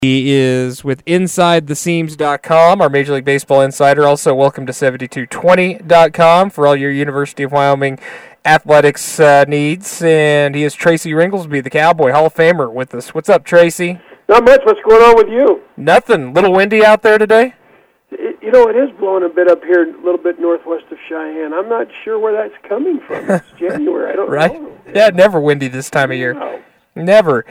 He is with InsideTheSeams.com, our Major League Baseball insider. Also, welcome to 7220.com for all your University of Wyoming athletics needs. And he is Tracy Ringlesby, the Cowboy Hall of Famer, with us. What's up, Tracy? Not much. What's going on with you? Nothing. Little windy out there today? It is blowing a bit up here, a little bit northwest of Cheyenne. I'm not sure where that's coming from. It's January. I don't know. Yeah, never windy this time of year. No. Never.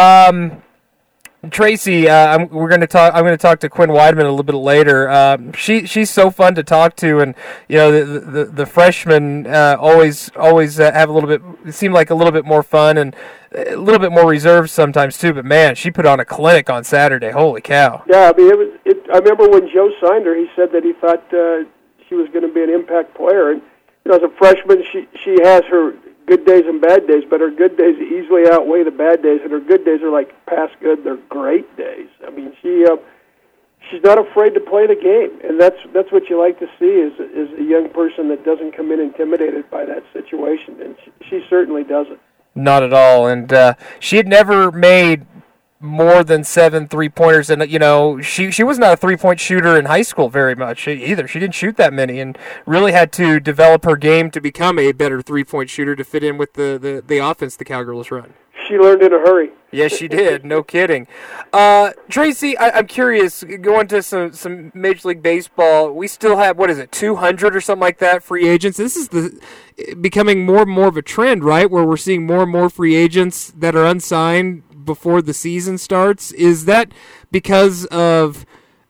Tracy, I'm going to talk to Quinn Weidman a little bit later. She's so fun to talk to, and the freshmen always have a little bit. Seem like a little bit more fun and a little bit more reserved sometimes too. But man, she put on a clinic on Saturday. Holy cow! Yeah, I mean I remember when Joe signed her, he said that he thought she was going to be an impact player, and as a freshman, she has her good days and bad days, but her good days easily outweigh the bad days, and her good days are like past good, they're great days. I mean, she's not afraid to play the game, and that's what you like to see is a young person that doesn't come in intimidated by that situation, and she certainly doesn't. Not at all, and she had never made more than 7 3-pointers, and she was not a 3-point shooter in high school very much either. She didn't shoot that many, and really had to develop her game to become a better 3-point shooter to fit in with the offense the Cowgirls run. She learned in a hurry. Yes, she did. No kidding. Tracy, I'm curious, going to some Major League Baseball, we still have, 200 or something like that, free agents? This is becoming more and more of a trend, right, where we're seeing more and more free agents that are unsigned before the season starts. Is that because of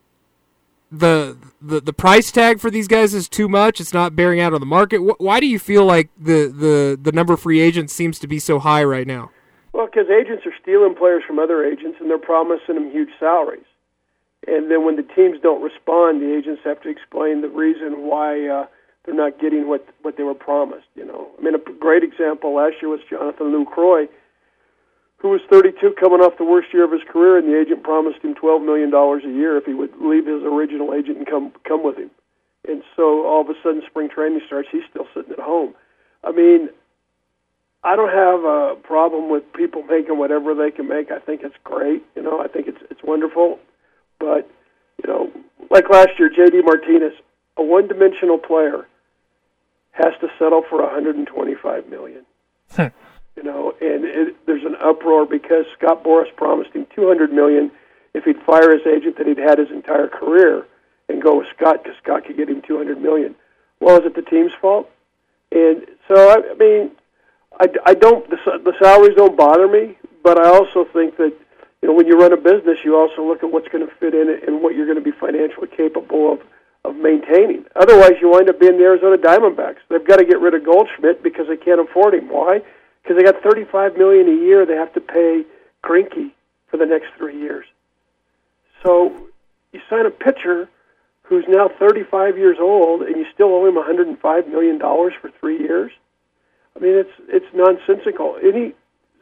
the price tag for these guys is too much? It's not bearing out on the market? Why do you feel like the number of free agents seems to be so high right now? Well, because agents are stealing players from other agents, and they're promising them huge salaries. And then when the teams don't respond, the agents have to explain the reason why they're not getting what they were promised. I mean, a great example last year was Jonathan Lucroy, who was 32, coming off the worst year of his career, and the agent promised him $12 million a year if he would leave his original agent and come with him. And so all of a sudden spring training starts, he's still sitting at home. I mean, I don't have a problem with people making whatever they can make. I think it's great. I think it's wonderful. But, like last year, J.D. Martinez, a one-dimensional player, has to settle for $125 million. And there's an uproar because Scott Boras promised him $200 million if he'd fire his agent that he'd had his entire career and go with Scott because Scott could get him $200 million. Well, is it the team's fault? And so, I mean, I don't. The salaries don't bother me, but I also think that when you run a business, you also look at what's going to fit in it and what you're going to be financially capable of maintaining. Otherwise, you wind up being the Arizona Diamondbacks. They've got to get rid of Goldschmidt because they can't afford him. Why? Because they got $35 million a year they have to pay Greinke for the next 3 years. So you sign a pitcher who's now 35 years old, and you still owe him $105 million for 3 years. I mean, it's nonsensical. Maybe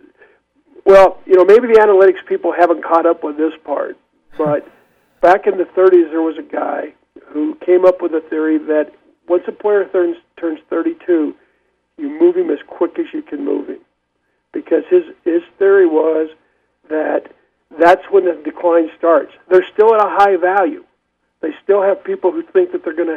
the analytics people haven't caught up with this part, but back in the 30s, there was a guy who came up with a theory that once a player turns 32, you move him as quick as you can move him, because his theory was that that's when the decline starts. They're still at a high value. They still have people who think that they're going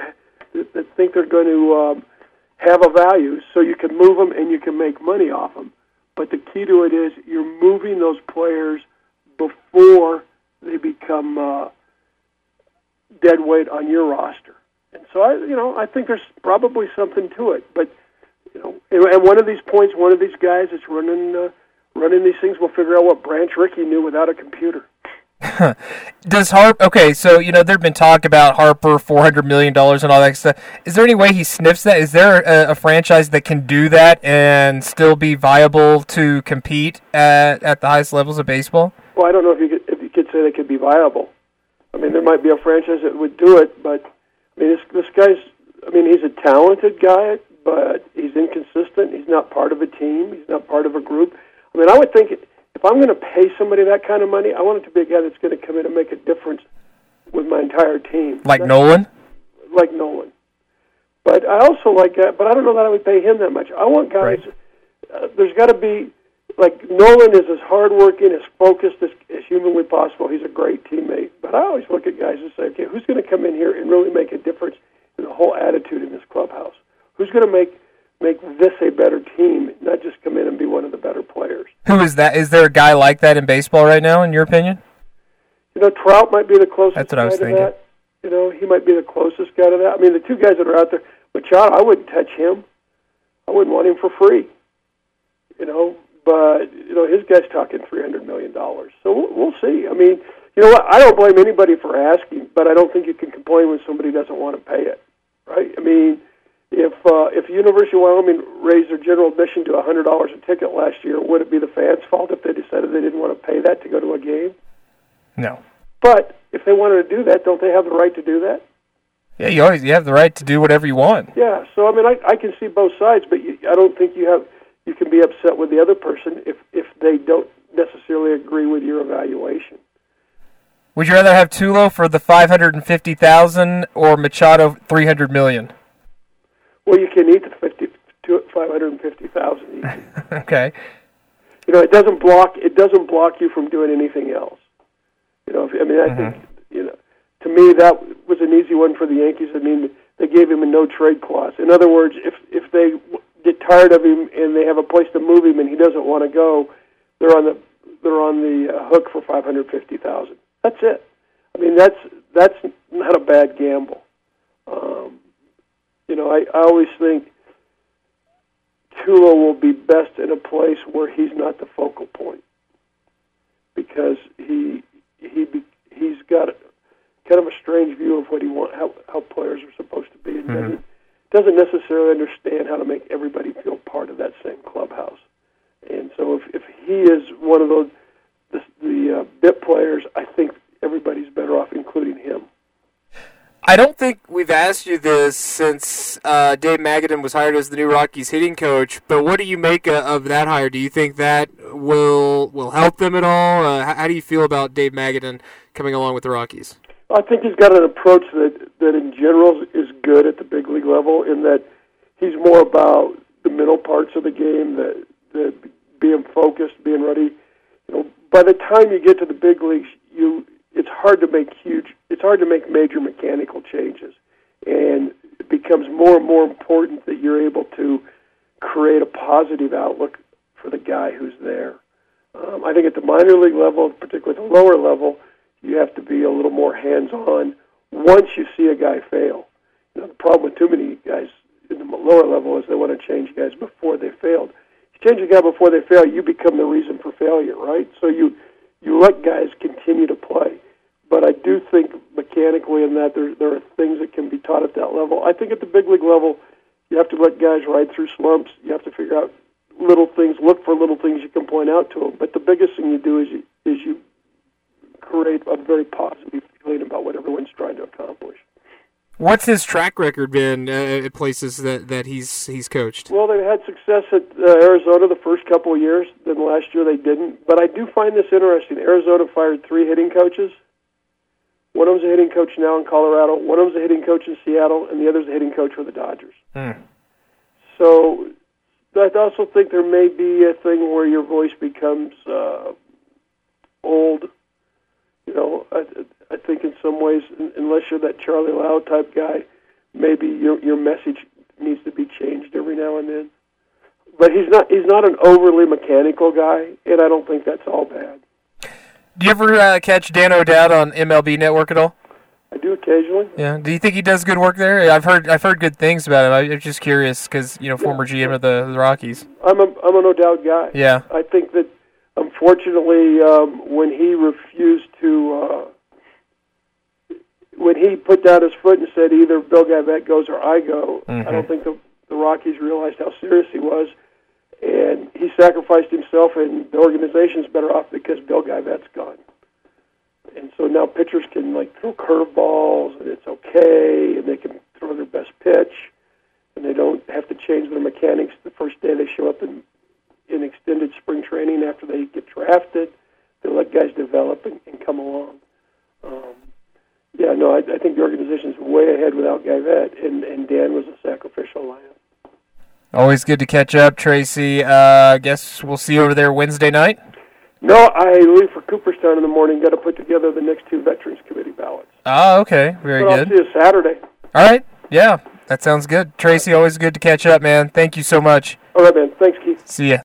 to have a value, so you can move them and you can make money off them. But the key to it is you're moving those players before they become dead weight on your roster. And so I think there's probably something to it. But and one of these points, one of these guys that's running these things will figure out what Branch Rickey knew without a computer. Does Harper? Okay, so there'd been talk about Harper, $400 million and all that stuff. Is there any way he sniffs that? Is there a franchise that can do that and still be viable to compete at the highest levels of baseball? Well, I don't know if you could say they could be viable. I mean, there might be a franchise that would do it, but I mean, this guy's. I mean, he's a talented guy, but he's inconsistent. He's not part of a team. He's not part of a group. I mean, I would think if I'm going to pay somebody that kind of money, I want it to be a guy that's going to come in and make a difference with my entire team. Like Nolan? Like Nolan. But I also like that, but I don't know that I would pay him that much. I want guys, there's got to be, like Nolan is as hardworking, as focused as humanly possible. He's a great teammate. But I always look at guys and say, okay, who's going to come in here and really make a difference in the whole attitude in this clubhouse? Who's going to make this a better team, not just come in and be one of the better players? Who is that? Is there a guy like that in baseball right now, in your opinion? Trout might be the closest That's what I was guy to thinking. that. He might be the closest guy to that. I mean, the two guys that are out there, Machado, I wouldn't touch him. I wouldn't want him for free. But his guy's talking $300 million. So we'll see. I mean, you know what? I don't blame anybody for asking, but I don't think you can complain when somebody doesn't want to pay it, right? I mean, if University of Wyoming raised their general admission to $100 a ticket last year, would it be the fans' fault if they decided they didn't want to pay that to go to a game? No. But if they wanted to do that, don't they have the right to do that? Yeah, you have the right to do whatever you want. Yeah. So I mean, I can see both sides, but I don't think you can be upset with the other person if they don't necessarily agree with your evaluation. Would you rather have Tulo for the $550,000 or Machado $300 million? Well, you can eat the $550,000. Okay. It doesn't block you from doing anything else. I think to me that was an easy one for the Yankees. I mean, they gave him a no trade clause. In other words, if they get tired of him and they have a place to move him and he doesn't want to go, they're on the hook for $550,000. That's it. I mean, that's not a bad gamble. I always think Tulo will be best in a place where he's not the focal point, because he's got kind of a strange view of what he how players are supposed to be, and doesn't necessarily understand how to make everybody feel part of that same clubhouse. And so if he is one of the bit players, I think everybody's better off, including him. I don't think we've asked you this since Dave Magadan was hired as the new Rockies hitting coach, but what do you make of that hire? Do you think that will help them at all? How do you feel about Dave Magadan coming along with the Rockies? I think he's got an approach that in general is good at the big league level, in that he's more about the middle parts of the game, the being focused, being ready. By the time you get to the big leagues, it's hard to make major mechanical changes, and it becomes more and more important that you're able to create a positive outlook for the guy who's there. I think at the minor league level, particularly at the lower level, you have to be a little more hands-on once you see a guy fail. The problem with too many guys in the lower level is they want to change guys before they failed. You change a guy before they fail, you become the reason for failure, right? So you let guys continue to play. But I do think mechanically in that there are things that can be taught at that level. I think at the big league level, you have to let guys ride through slumps. You have to figure out little things, look for little things you can point out to them. But the biggest thing you do is you create a very positive feeling about what everyone's trying to accomplish. What's his track record been at places that he's coached? Well, they've had success at Arizona the first couple of years. Then last year they didn't. But I do find this interesting. Arizona fired 3 hitting coaches. One of them's a hitting coach now in Colorado. One of them's a hitting coach in Seattle, and the other's a hitting coach for the Dodgers. So I also think there may be a thing where your voice becomes old. I think in some ways, unless you're that Charlie Lau type guy, maybe your message needs to be changed every now and then. But he's not an overly mechanical guy, and I don't think that's all bad. Do you ever catch Dan O'Dowd on MLB Network at all? I do occasionally. Yeah. Do you think he does good work there? I've heard good things about him. I'm just curious because former GM of the Rockies. I'm an O'Dowd guy. Yeah. I think that unfortunately when he refused to when he put down his foot and said either Bill Gavett goes or I go, I don't think the Rockies realized how serious he was. And he sacrificed himself, and the organization's better off because Bill Gavett's gone. And so now pitchers can throw curveballs, and it's okay, and they can throw their best pitch, and they don't have to change their mechanics the first day they show up in extended spring training after they get drafted. They let guys develop and come along. I think the organization's way ahead without Gavett, and Dan was a sacrificial lamb. Always good to catch up, Tracy. I guess we'll see you over there Wednesday night. No, I leave for Cooperstown in the morning. Got to put together the next 2 Veterans Committee ballots. Oh, okay. Very but good. I'll see you Saturday. All right. Yeah, that sounds good. Tracy, always good to catch up, man. Thank you so much. All right, man. Thanks, Keith. See ya.